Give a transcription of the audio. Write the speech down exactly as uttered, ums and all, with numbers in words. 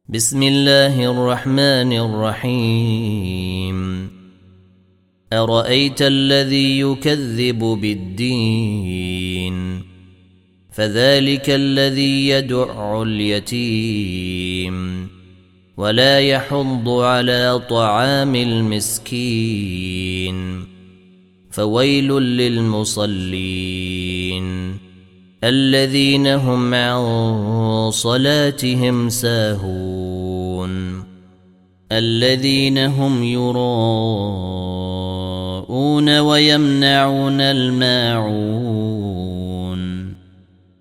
بسم الله الرحمن الرحيم أرأيت الذي يكذب بالدين فذلك الذي يدع اليتيم ولا يحض على طعام المسكين فويل للمصلين الذين هم عن صلاتهم ساهون الذين هم يراءون ويمنعون الماعون